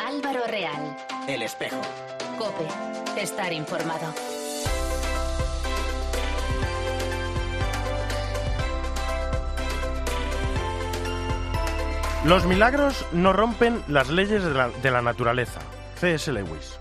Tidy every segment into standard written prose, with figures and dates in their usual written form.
Álvaro Real. El Espejo. COPE. Estar informado. Los milagros no rompen las leyes de la naturaleza. C.S. Lewis.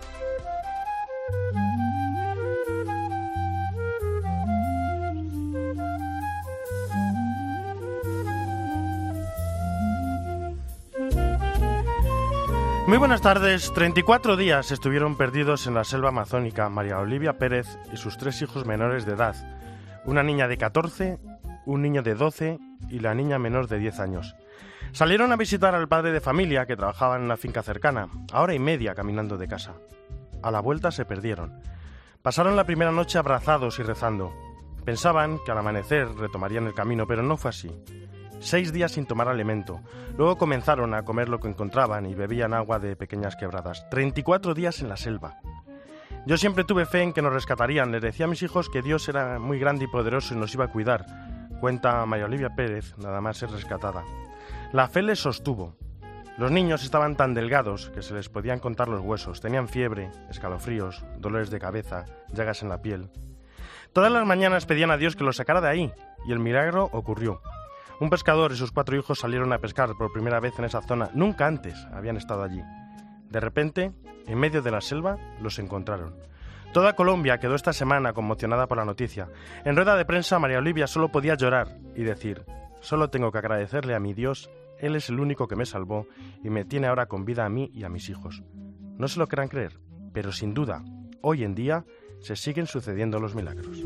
Muy buenas tardes. 34 días estuvieron perdidos en la selva amazónica María Olivia Pérez y sus 3 hijos menores de edad. Una niña de 14, un niño de 12 y la niña menor de 10 años. Salieron a visitar al padre de familia que trabajaba en una finca cercana, a hora y media caminando de casa. A la vuelta se perdieron. Pasaron la primera noche abrazados y rezando. Pensaban que al amanecer retomarían el camino, pero no fue así. 6 días sin tomar alimento. Luego comenzaron a comer lo que encontraban y bebían agua de pequeñas quebradas. 34 días en la selva. Yo siempre tuve fe en que nos rescatarían. Les decía a mis hijos que Dios era muy grande y poderoso y nos iba a cuidar. Cuenta María Olivia Pérez, nada más ser rescatada. La fe les sostuvo. Los niños estaban tan delgados que se les podían contar los huesos. Tenían fiebre, escalofríos, dolores de cabeza, llagas en la piel. Todas las mañanas pedían a Dios que los sacara de ahí, y el milagro ocurrió. Un pescador y sus 4 hijos salieron a pescar por primera vez en esa zona. Nunca antes habían estado allí. De repente, en medio de la selva, los encontraron. Toda Colombia quedó esta semana conmocionada por la noticia. En rueda de prensa, María Olivia solo podía llorar y decir: solo tengo que agradecerle a mi Dios, Él es el único que me salvó y me tiene ahora con vida a mí y a mis hijos. No se lo quieran creer, pero sin duda, hoy en día se siguen sucediendo los milagros.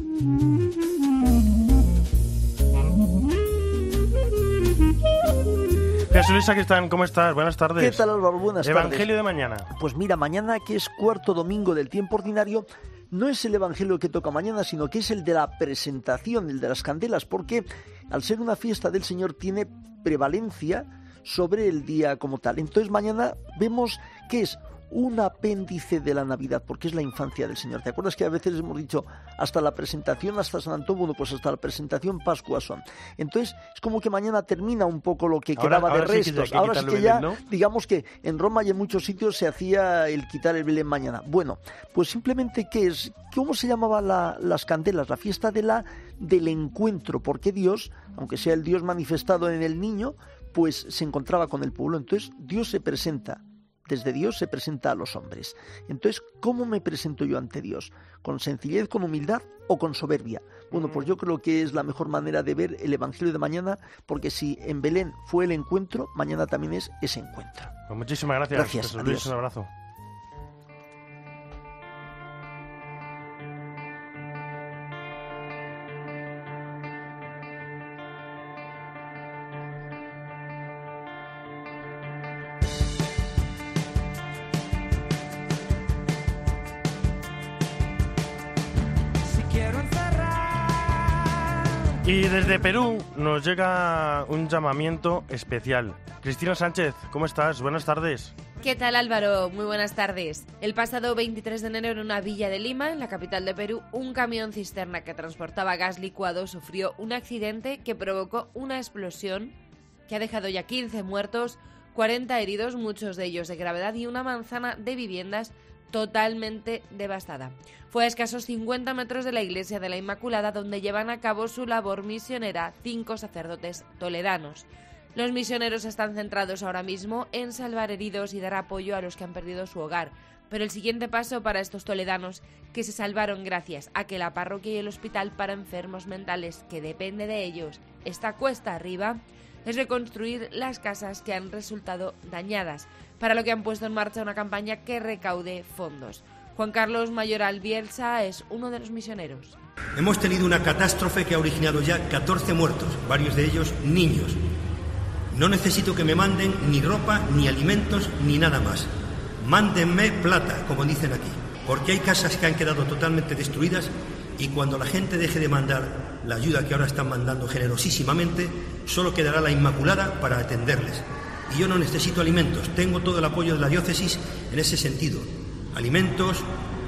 Jesús Luis Sacristán, ¿cómo estás? Buenas tardes. ¿Qué tal, Álvaro? Buenas tardes. Evangelio de mañana. Pues mira, mañana, que es cuarto domingo del tiempo ordinario, no es el evangelio que toca mañana, sino que es el de la presentación, el de las candelas, porque al ser una fiesta del Señor tiene prevalencia sobre el día como tal. Entonces mañana vemos que es un apéndice de la Navidad, porque es la infancia del Señor. ¿Te acuerdas que a veces hemos dicho hasta la presentación, hasta San Antón? Bueno, pues hasta la presentación Pascua son. Entonces es como que mañana termina un poco lo que quedaba de restos. Sí ahora sí que ya, ¿no? Digamos que en Roma y en muchos sitios se hacía el quitar el Belén mañana. Bueno, pues simplemente, ¿qué es? ¿Cómo se llamaba las candelas? La fiesta del encuentro, porque Dios, aunque sea el Dios manifestado en el niño, pues se encontraba con el pueblo. Entonces Dios se presenta. Desde Dios se presenta a los hombres. Entonces, ¿cómo me presento yo ante Dios? ¿Con sencillez, con humildad o con soberbia? Bueno, pues yo creo que es la mejor manera de ver el Evangelio de mañana, porque si en Belén fue el encuentro, mañana también es ese encuentro. Pues muchísimas gracias. Gracias. Jesús Luis, un abrazo. Y desde Perú nos llega un llamamiento especial. Cristina Sánchez, ¿cómo estás? Buenas tardes. ¿Qué tal, Álvaro? Muy buenas tardes. El pasado 23 de enero en una villa de Lima, en la capital de Perú, un camión cisterna que transportaba gas licuado sufrió un accidente que provocó una explosión que ha dejado ya 15 muertos, 40 heridos, muchos de ellos de gravedad, y una manzana de viviendas totalmente devastada. Fue a escasos 50 metros de la iglesia de la Inmaculada, donde llevan a cabo su labor misionera 5 sacerdotes toledanos. Los misioneros están centrados ahora mismo en salvar heridos y dar apoyo a los que han perdido su hogar. Pero el siguiente paso para estos toledanos, que se salvaron gracias a que la parroquia y el hospital para enfermos mentales, que depende de ellos, está cuesta arriba, es reconstruir las casas que han resultado dañadas, para lo que han puesto en marcha una campaña que recaude fondos. Juan Carlos Mayoral Bielsa es uno de los misioneros. Hemos tenido una catástrofe que ha originado ya 14 muertos, varios de ellos niños. No necesito que me manden ni ropa, ni alimentos, ni nada más. Mándenme plata, como dicen aquí, porque hay casas que han quedado totalmente destruidas y cuando la gente deje de mandar la ayuda que ahora están mandando generosísimamente, solo quedará la Inmaculada para atenderles. Y yo no necesito alimentos, tengo todo el apoyo de la diócesis en ese sentido. Alimentos,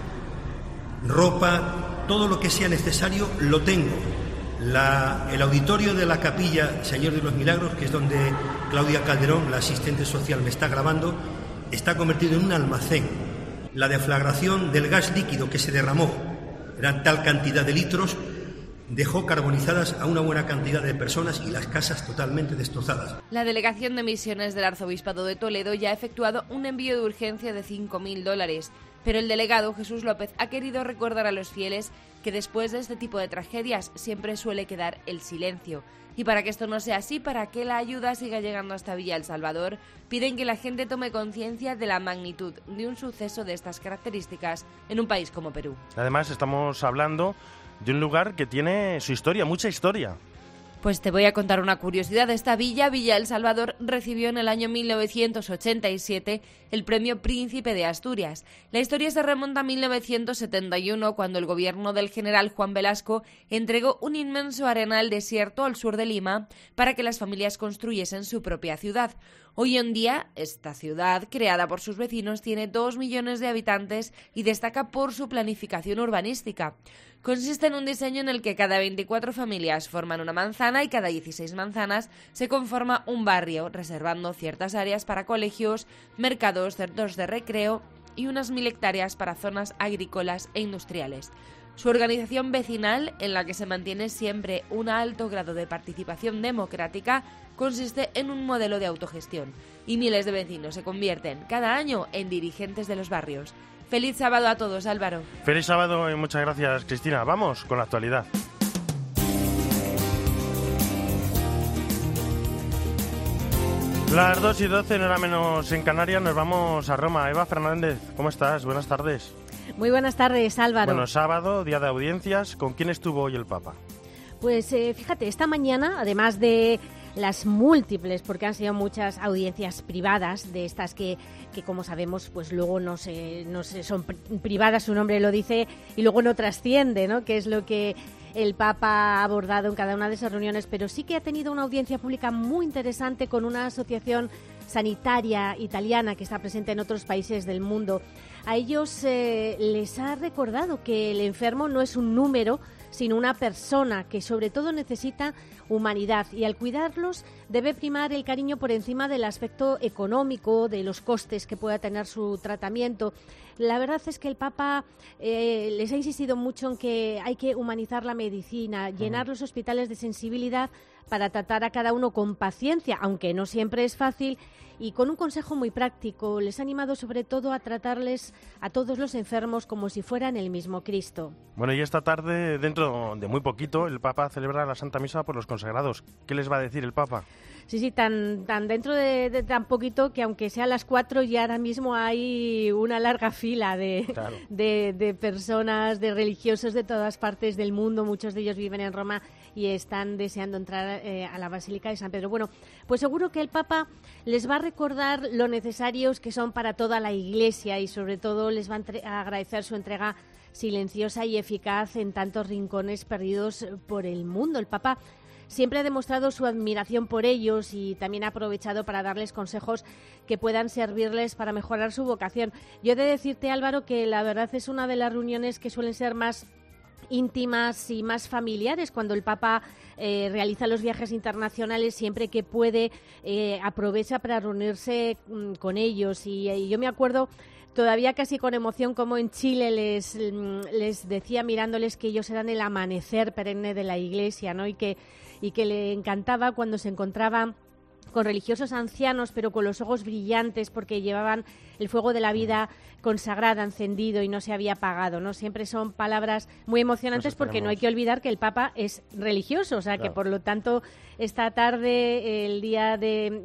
ropa, todo lo que sea necesario lo tengo. El auditorio de la capilla Señor de los Milagros, que es donde Claudia Calderón, la asistente social, me está grabando, está convertido en un almacén. La deflagración del gas líquido que se derramó, era tal cantidad de litros, dejó carbonizadas a una buena cantidad de personas y las casas totalmente destrozadas. La Delegación de Misiones del Arzobispado de Toledo ya ha efectuado un envío de urgencia de $5.000, pero el delegado Jesús López ha querido recordar a los fieles que después de este tipo de tragedias siempre suele quedar el silencio. Y para que esto no sea así, para que la ayuda siga llegando hasta Villa El Salvador, piden que la gente tome conciencia de la magnitud de un suceso de estas características en un país como Perú. Además, estamos hablando de un lugar que tiene su historia, mucha historia. Pues te voy a contar una curiosidad. Esta villa, Villa El Salvador, recibió en el año 1987 el premio Príncipe de Asturias. La historia se remonta a 1971, cuando el gobierno del general Juan Velasco entregó un inmenso arenal desierto al sur de Lima para que las familias construyesen su propia ciudad. Hoy en día, esta ciudad, creada por sus vecinos, tiene 2 millones de habitantes y destaca por su planificación urbanística. Consiste en un diseño en el que cada 24 familias forman una manzana y cada 16 manzanas se conforma un barrio, reservando ciertas áreas para colegios, mercados, centros de recreo y unas 1.000 hectáreas para zonas agrícolas e industriales. Su organización vecinal, en la que se mantiene siempre un alto grado de participación democrática, consiste en un modelo de autogestión, y miles de vecinos se convierten cada año en dirigentes de los barrios. Feliz sábado a todos, Álvaro. Feliz sábado y muchas gracias, Cristina. Vamos con la actualidad. Las 2:12, no era menos en Canarias, nos vamos a Roma. Eva Fernández, ¿cómo estás? Buenas tardes. Muy buenas tardes, Álvaro. Bueno, sábado, día de audiencias. ¿Con quién estuvo hoy el Papa? Pues fíjate, esta mañana, además de las múltiples, porque han sido muchas audiencias privadas, de estas que como sabemos, pues luego no son privadas, su nombre lo dice, y luego no trasciende, ¿no? Que es lo que el Papa ha abordado en cada una de esas reuniones, pero sí que ha tenido una audiencia pública muy interesante con una asociación sanitaria italiana que está presente en otros países del mundo. A ellos les ha recordado que el enfermo no es un número, sino una persona que sobre todo necesita humanidad, y al cuidarlos debe primar el cariño por encima del aspecto económico, de los costes que pueda tener su tratamiento. La verdad es que el Papa les ha insistido mucho en que hay que humanizar la medicina, llenar los hospitales de sensibilidad para tratar a cada uno con paciencia, aunque no siempre es fácil, y con un consejo muy práctico. Les ha animado sobre todo a tratarles a todos los enfermos como si fueran el mismo Cristo. Bueno, y esta tarde, dentro de muy poquito, el Papa celebra la Santa Misa por los consagrados. ¿Qué les va a decir el Papa? Sí, tan dentro de tan poquito que aunque sea a las 4 ya ahora mismo hay una larga fila de personas, de religiosos de todas partes del mundo. Muchos de ellos viven en Roma y están deseando entrar a la Basílica de San Pedro. Bueno, pues seguro que el Papa les va a recordar lo necesarios que son para toda la Iglesia, y sobre todo les va a agradecer su entrega silenciosa y eficaz en tantos rincones perdidos por el mundo. El Papa siempre ha demostrado su admiración por ellos y también ha aprovechado para darles consejos que puedan servirles para mejorar su vocación. Yo he de decirte, Álvaro, que la verdad es una de las reuniones que suelen ser más íntimas y más familiares. Cuando el Papa realiza los viajes internacionales, siempre que puede aprovecha para reunirse con ellos, y yo me acuerdo todavía casi con emoción como en Chile les decía mirándoles que ellos eran el amanecer perenne de la Iglesia, ¿no? y que le encantaba cuando se encontraba con religiosos ancianos, pero con los ojos brillantes, porque llevaban el fuego de la vida consagrada, encendido, y no se había apagado, ¿no? Siempre son palabras muy emocionantes, porque no hay que olvidar que el Papa es religioso, o sea, claro, que por lo tanto esta tarde, el día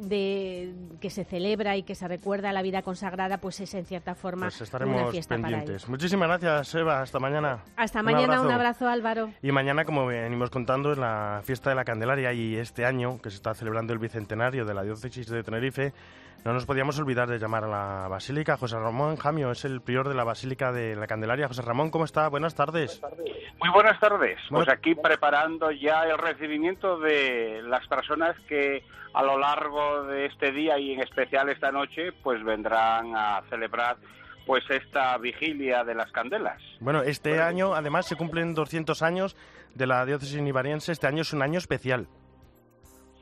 de que se celebra y que se recuerda la vida consagrada, pues es en cierta forma pues estaremos una fiesta pendientes. para ellos. Muchísimas gracias, Eva, hasta mañana. Hasta mañana, un abrazo, Álvaro. Y mañana, como venimos contando, es la fiesta de la Candelaria, y este año, que se está celebrando el bicentenario de la diócesis de Tenerife, no nos podíamos olvidar de llamar a la Basílica. José Ramón Jamio es el prior de la Basílica de la Candelaria. José Ramón, ¿cómo está? Buenas tardes. Muy buenas tardes. Bueno, pues aquí preparando ya el recibimiento de las personas que a lo largo de este día y en especial esta noche pues vendrán a celebrar pues esta vigilia de las candelas. Bueno, este año además se cumplen 200 años de la diócesis nivariense. Este año es un año especial.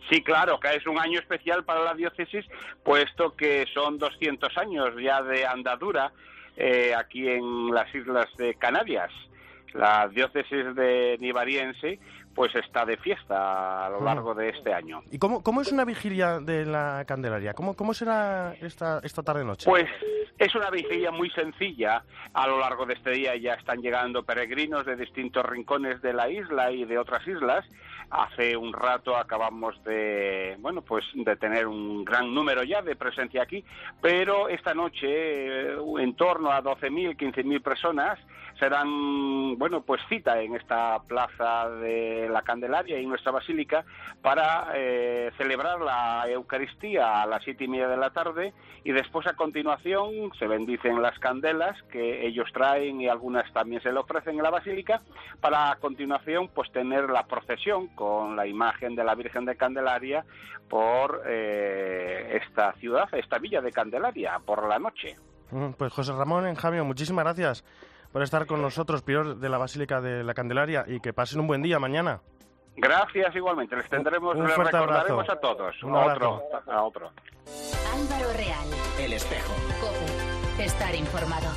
Sí, claro, que es un año especial para la diócesis, puesto que son 200 años ya de andadura aquí en las islas de Canarias. La diócesis de Nivariense pues está de fiesta a lo largo de este año. ¿Y cómo es una vigilia de la Candelaria? ¿Cómo será esta tarde-noche? Pues es una vigilia muy sencilla. A lo largo de este día ya están llegando peregrinos de distintos rincones de la isla y de otras islas. Hace un rato acabamos de tener un gran número ya de presencia aquí, pero esta noche en torno a 12.000, 15.000 personas serán, cita en esta plaza de la Candelaria y en nuestra basílica para celebrar la Eucaristía a las 7:30 de la tarde, y después a continuación se bendicen las candelas que ellos traen y algunas también se le ofrecen en la basílica, para a continuación pues tener la procesión con la imagen de la Virgen de Candelaria por esta ciudad, esta villa de Candelaria, por la noche. Pues José Ramón Enjamio, muchísimas gracias por estar con nosotros, prior de la Basílica de la Candelaria, y que pasen un buen día mañana. Gracias igualmente, les recordaremos a todos. Un abrazo. A otro. Álvaro Real. El Espejo. COPE. Estar informado.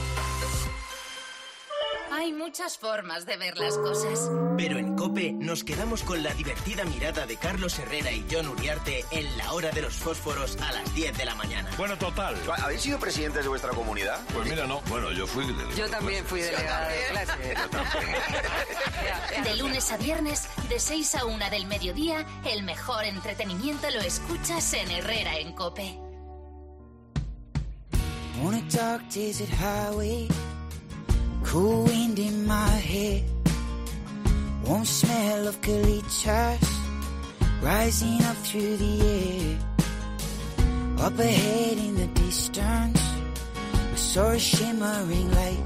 Hay muchas formas de ver las cosas. Pero en COPE nos quedamos con la divertida mirada de Carlos Herrera y John Uriarte en la hora de los fósforos a las 10 de la mañana. Bueno, total. ¿Habéis sido presidentes de vuestra comunidad? Pues mira, no. Bueno, yo fui delegado. Yo también fui delegada de clase. De lunes a viernes, de 6 a 1 del mediodía, el mejor entretenimiento lo escuchas en Herrera en COPE. Cool wind in my head, warm smell of calichas rising up through the air. Up ahead in the distance, I saw a shimmering light.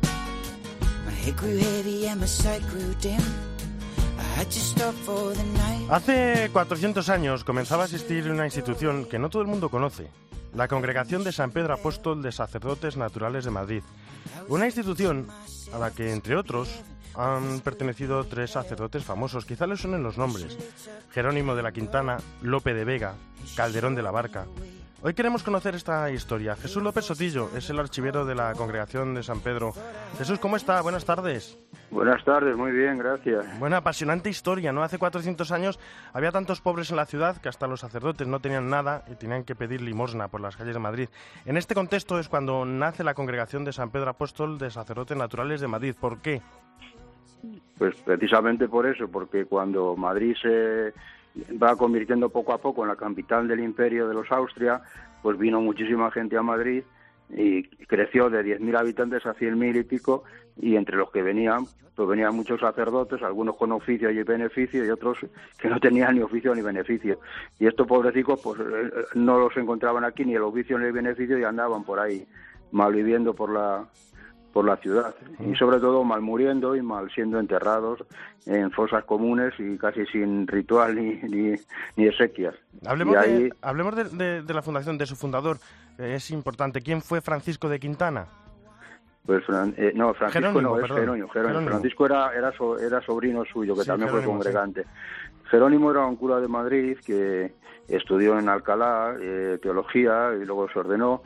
My head grew heavy and my sight grew dim. I had to stop for the night. Hace 400 años comenzaba a existir una institución que no todo el mundo conoce, la Congregación de San Pedro Apóstol de Sacerdotes Naturales de Madrid. Una institución a la que, entre otros, han pertenecido 3 sacerdotes famosos. Quizá les suenen los nombres: Jerónimo de la Quintana, Lope de Vega, Calderón de la Barca. Hoy queremos conocer esta historia. Jesús López Sotillo es el archivero de la Congregación de San Pedro. Jesús, ¿cómo está? Buenas tardes. Buenas tardes, muy bien, gracias. Buena, apasionante historia, ¿no? Hace 400 años había tantos pobres en la ciudad que hasta los sacerdotes no tenían nada y tenían que pedir limosna por las calles de Madrid. En este contexto es cuando nace la Congregación de San Pedro Apóstol de Sacerdotes Naturales de Madrid. ¿Por qué? Pues precisamente por eso, porque cuando Madrid se va convirtiendo poco a poco en la capital del imperio de los Austria, pues vino muchísima gente a Madrid y creció de 10.000 habitantes a 100.000 y pico, y entre los que venían, pues venían muchos sacerdotes, algunos con oficio y beneficio y otros que no tenían ni oficio ni beneficio. Y estos pobrecicos pues no los encontraban aquí ni el oficio ni el beneficio y andaban por ahí malviviendo por la ciudad, y sobre todo mal muriendo y mal siendo enterrados en fosas comunes y casi sin ritual ni exequias. Hablemos de la fundación, de su fundador. Es importante. ¿Quién fue Francisco de Quintana? Pues no, Francisco Jerónimo, no, es Jerónimo. Francisco era sobrino suyo, que sí, también Jerónimo, fue congregante. Sí. Jerónimo era un cura de Madrid que estudió en Alcalá teología y luego se ordenó.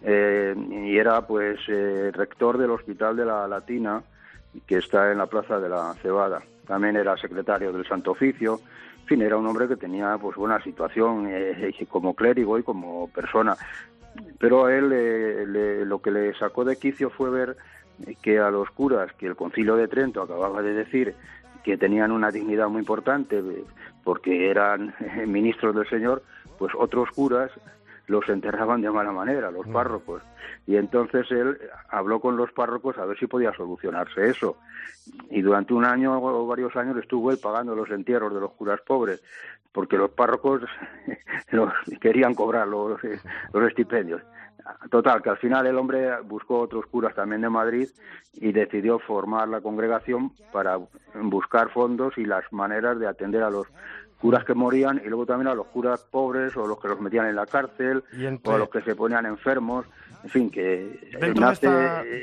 Y era pues rector del Hospital de la Latina, que está en la Plaza de la Cebada. También era secretario del Santo Oficio. En fin, era un hombre que tenía pues buena situación como clérigo y como persona. Pero a él lo que le sacó de quicio fue ver que a los curas, que el Concilio de Trento acababa de decir que tenían una dignidad muy importante porque eran ministros del Señor, pues otros curas los enterraban de mala manera, los párrocos. Y entonces él habló con los párrocos a ver si podía solucionarse eso. Y durante un año o varios años estuvo él pagando los entierros de los curas pobres, porque los párrocos querían cobrar los estipendios. Total, que al final el hombre buscó otros curas también de Madrid y decidió formar la congregación para buscar fondos y las maneras de atender a los curas que morían y luego también a los curas pobres o los que los metían en la cárcel o a los que se ponían enfermos. En fin, que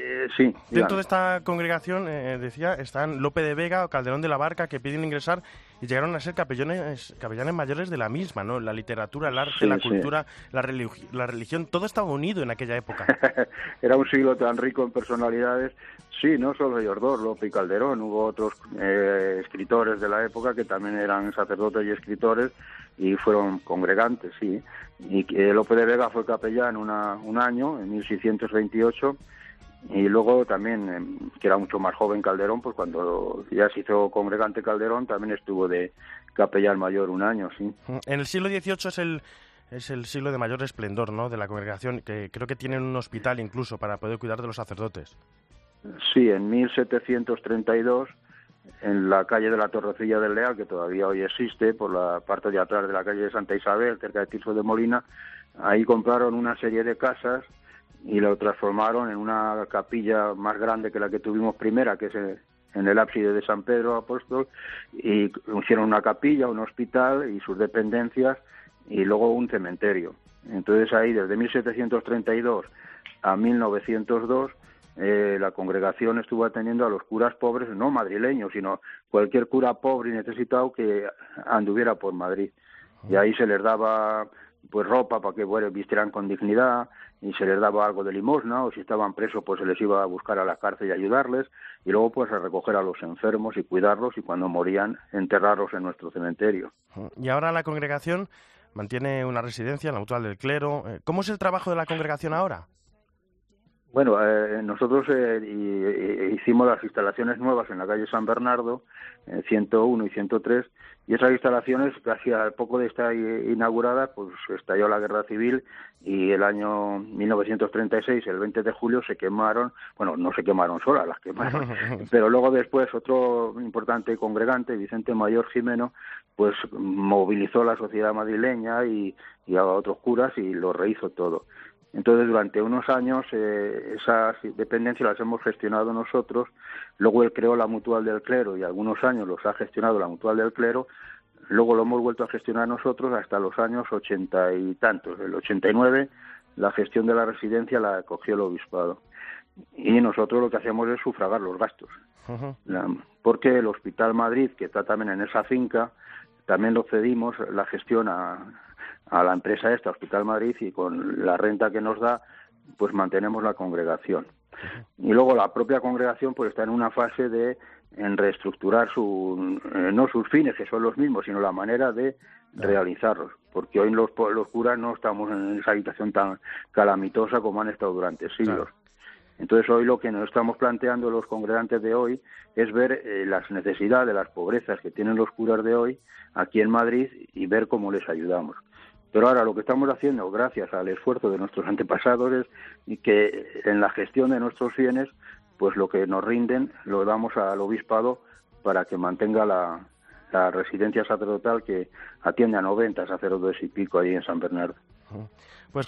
dentro de esta congregación, decía, están Lope de Vega o Calderón de la Barca, que piden ingresar y llegaron a ser capellanes mayores de la misma, ¿no? La literatura, el arte, la cultura, la religión, todo estaba unido en aquella época. Era un siglo tan rico en personalidades. Sí, no solo ellos dos, Lope y Calderón, hubo otros escritores de la época que también eran sacerdotes y escritores y fueron congregantes, sí. Y Lope de Vega fue capellán un año, en 1628, y luego también, que era mucho más joven Calderón, pues cuando ya se hizo congregante Calderón, también estuvo de capellán mayor un año, sí. En el siglo XVIII es el siglo de mayor esplendor, ¿no?, de la congregación, que creo que tienen un hospital incluso para poder cuidar de los sacerdotes. Sí, en 1732, en la calle de la Torrecilla del Leal, que todavía hoy existe, por la parte de atrás de la calle de Santa Isabel, cerca de Tirso de Molina, ahí compraron una serie de casas y lo transformaron en una capilla más grande que la que tuvimos primera, que es en el ábside de San Pedro Apóstol, y hicieron una capilla, un hospital y sus dependencias, y luego un cementerio. Entonces ahí, desde 1732 a 1902, la congregación estuvo atendiendo a los curas pobres, no madrileños, sino cualquier cura pobre y necesitado que anduviera por Madrid. Y ahí se les daba pues ropa para que vistieran con dignidad, y se les daba algo de limosna, o si estaban presos pues se les iba a buscar a la cárcel y ayudarles, y luego pues a recoger a los enfermos y cuidarlos, y cuando morían enterrarlos en nuestro cementerio. Y ahora la congregación mantiene una residencia en la Mutual del Clero. ¿Cómo es el trabajo de la congregación ahora? Bueno, nosotros hicimos las instalaciones nuevas en la calle San Bernardo, 101 y 103, y esas instalaciones, casi al poco de estar inauguradas, pues estalló la Guerra Civil, y el año 1936, el 20 de julio, se quemaron, bueno, no se quemaron solas, las quemaron, pero luego después otro importante congregante, Vicente Mayor Jimeno, pues movilizó la sociedad madrileña y a otros curas y lo rehizo todo. Entonces, durante unos años esas dependencias las hemos gestionado nosotros, luego él creó la Mutual del Clero y algunos años los ha gestionado la Mutual del Clero, luego lo hemos vuelto a gestionar nosotros hasta los años 80 y tantos. El 89 la gestión de la residencia la cogió el obispado y nosotros lo que hacemos es sufragar los gastos, porque el Hospital Madrid, que está también en esa finca, también lo cedimos la gestión a la empresa esta, Hospital Madrid, y con la renta que nos da, pues mantenemos la congregación. Y luego la propia congregación pues está en una fase en reestructurar no sus fines, que son los mismos, sino la manera de realizarlos, porque hoy los curas no estamos en esa situación tan calamitosa como han estado durante siglos. Claro. Entonces hoy lo que nos estamos planteando los congregantes de hoy es ver las necesidades, las pobrezas que tienen los curas de hoy aquí en Madrid y ver cómo les ayudamos. Pero ahora lo que estamos haciendo, gracias al esfuerzo de nuestros antepasados, es que en la gestión de nuestros bienes, pues lo que nos rinden lo damos al obispado para que mantenga la residencia sacerdotal, que atiende a 90 sacerdotes y pico ahí en San Bernardo. Pues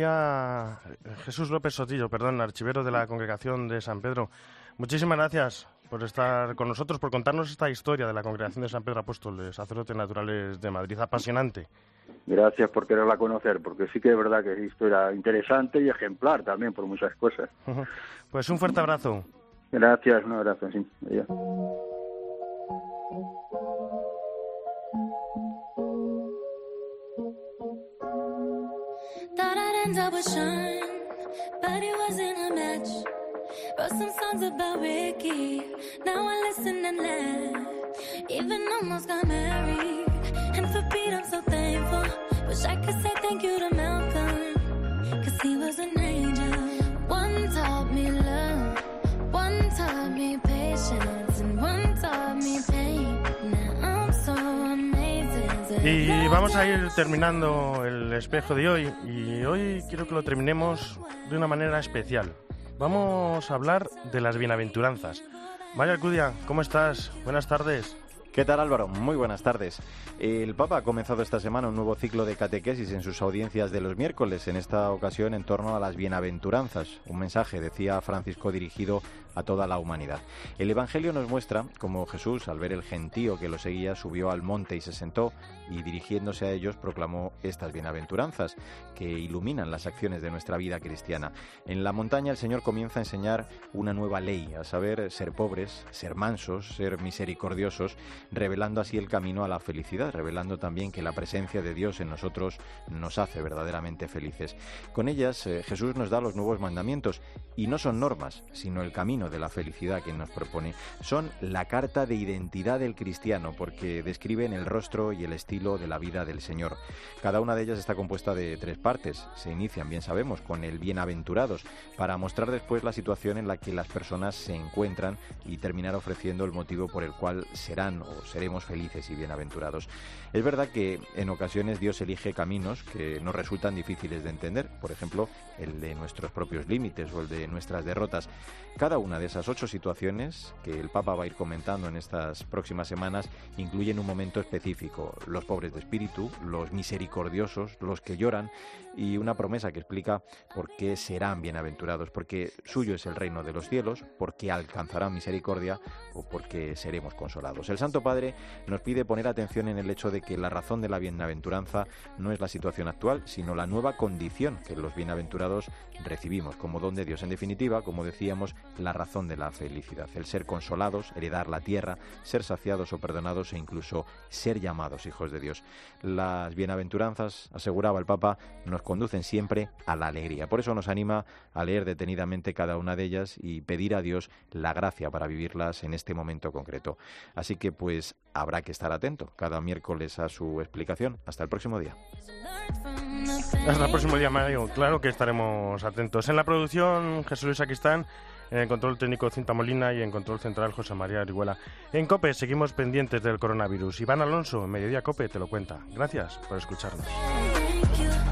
Jesús López Sotillo, archivero de la Congregación de San Pedro, muchísimas gracias por estar con nosotros, por contarnos esta historia de la Congregación de San Pedro Apóstol de Sacerdotes Naturales de Madrid, apasionante. Gracias por quererla conocer, porque sí que es verdad que es historia interesante y ejemplar también por muchas cosas. Pues un fuerte abrazo. Gracias, un abrazo, sí. Adiós. Thought I'd end up with Sean, but it wasn't a match. Wrote some songs about Ricky, now I listen and laugh. Even almost got married, and for Pete I'm so thankful. Wish I could say thank you to Malcolm, cause he was an angel. One taught me love, one taught me patience, and one taught me pain. Now I'm so amazing. Y vamos a ir terminando el espejo de hoy, y hoy quiero que lo terminemos de una manera especial. Vamos a hablar de las bienaventuranzas. Mario Alcudia, ¿cómo estás? Buenas tardes. ¿Qué tal, Álvaro? Muy buenas tardes. El Papa ha comenzado esta semana un nuevo ciclo de catequesis en sus audiencias de los miércoles, en esta ocasión en torno a las bienaventuranzas. Un mensaje, decía Francisco, dirigido a toda la humanidad. El Evangelio nos muestra cómo Jesús, al ver el gentío que lo seguía, subió al monte y se sentó, y dirigiéndose a ellos proclamó estas bienaventuranzas que iluminan las acciones de nuestra vida cristiana. En la montaña el Señor comienza a enseñar una nueva ley, a saber, ser pobres, ser mansos, ser misericordiosos, revelando así el camino a la felicidad, revelando también que la presencia de Dios en nosotros nos hace verdaderamente felices. Con ellas Jesús nos da los nuevos mandamientos, y no son normas, sino el camino de la felicidad que nos propone. Son la carta de identidad del cristiano, porque describen el rostro y el estilo de la vida del Señor. Cada una de ellas está compuesta de 3 partes. Se inician, bien sabemos, con el bienaventurados, para mostrar después la situación en la que las personas se encuentran y terminar ofreciendo el motivo por el cual serán o seremos felices y bienaventurados. Es verdad que en ocasiones Dios elige caminos que nos resultan difíciles de entender, por ejemplo, el de nuestros propios límites o el de nuestras derrotas. Cada una de esas 8 situaciones que el Papa va a ir comentando en estas próximas semanas incluyen un momento específico: los pobres de espíritu, los misericordiosos, los que lloran, y una promesa que explica por qué serán bienaventurados, porque suyo es el reino de los cielos, porque alcanzarán misericordia o porque seremos consolados. El Santo Padre nos pide poner atención en el hecho de que la razón de la bienaventuranza no es la situación actual, sino la nueva condición que los bienaventurados recibimos como don de Dios. En definitiva, como decíamos, la razón de la felicidad, el ser consolados, heredar la tierra, ser saciados o perdonados e incluso ser llamados hijos de Dios. Las bienaventuranzas, aseguraba el Papa, nos conducen siempre a la alegría. Por eso nos anima a leer detenidamente cada una de ellas y pedir a Dios la gracia para vivirlas en este momento concreto. Así que pues habrá que estar atento cada miércoles a su explicación. Hasta el próximo día. Hasta el próximo día, Mario. Claro que estaremos atentos. En la producción, Jesús Luis Aquistán. En el control técnico, Cinta Molina, y en control central, José María Orihuela. En COPE seguimos pendientes del coronavirus. Iván Alonso, en Mediodía COPE, te lo cuenta. Gracias por escucharnos.